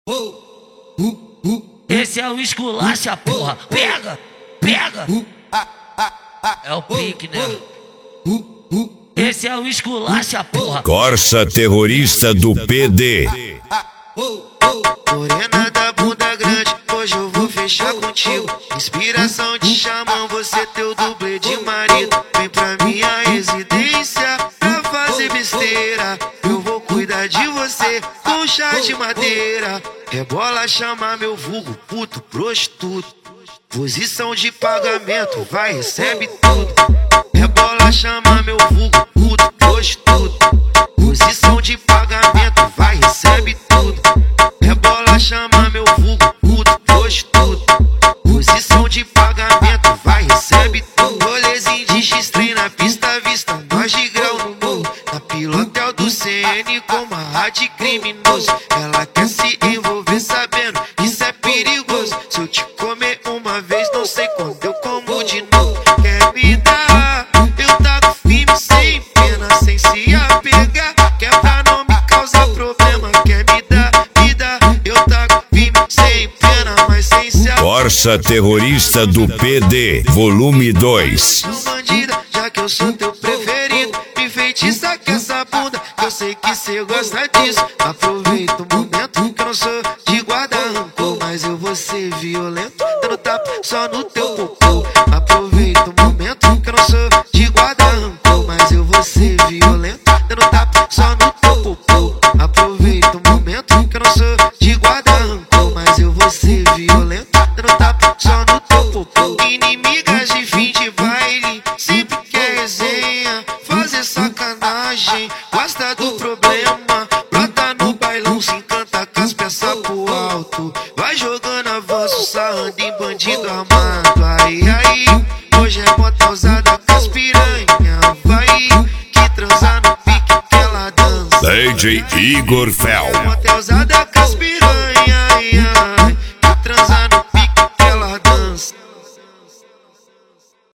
Esse é o esculacha, porra. Pega, pega. É o pique, né? Esse é o esculacha, porra. Corsa terrorista do PD. Morena da bunda grande, hoje eu vou fechar contigo. Inspiração de xamã, você teu dublê de marido. Vem pra minha residência pra fazer besteira. Eu vou cuidar de você com chá de madeira. Rebola, chama meu vulgo, puto, prostituto. Posição de pagamento, vai, recebe tudo. Rebola, chama meu vulgo, puto, prostituto. Posição de pagamento, vai, recebe tudo. Rebola, chama meu vulgo, puto, prostituto. Posição de pagamento, vai, recebe tudo. Rolezinho de X-Trem na pista, vista, nós de grau no morro. Na pilotel do CN com uma rádio criminoso. Ela quer se envolver sabendo que isso é perigoso. Se eu te comer uma vez, não sei quando eu como de novo. Quer me dar, eu taco firme sem pena, sem se apegar. Quer pra não me causar problema. Quer me dar, eu taco firme sem pena, mas sem se apegar. Corsa terrorista do PD, volume 2. Bandida, já que eu sou teu preferido, me feitiça com essa bunda, que eu sei que cê gosta disso. Aproveita o momento que eu não sou de guarda rancor, mas eu vou ser violento, dando tapa só no teu popô. Aproveita o momento que eu não sou de guarda rancor, mas eu vou ser violento, dando tapa só no teu popô. Aproveita o momento que eu não sou de guarda rancor, mas eu vou ser violento, dando tapa só no teu popô. Inimigas de fim de baile, sempre quer resenha, fazer sacanagem, gosta do problema. Brota no bailão, se encanta com as peças pro alto. Vai jogando avanço, sarrando em bandido armado. Aí, hoje é bota usada com as piranha. Vai, que transar no pique que ela dança. DJ Igor Fel. Bota usada com as piranha.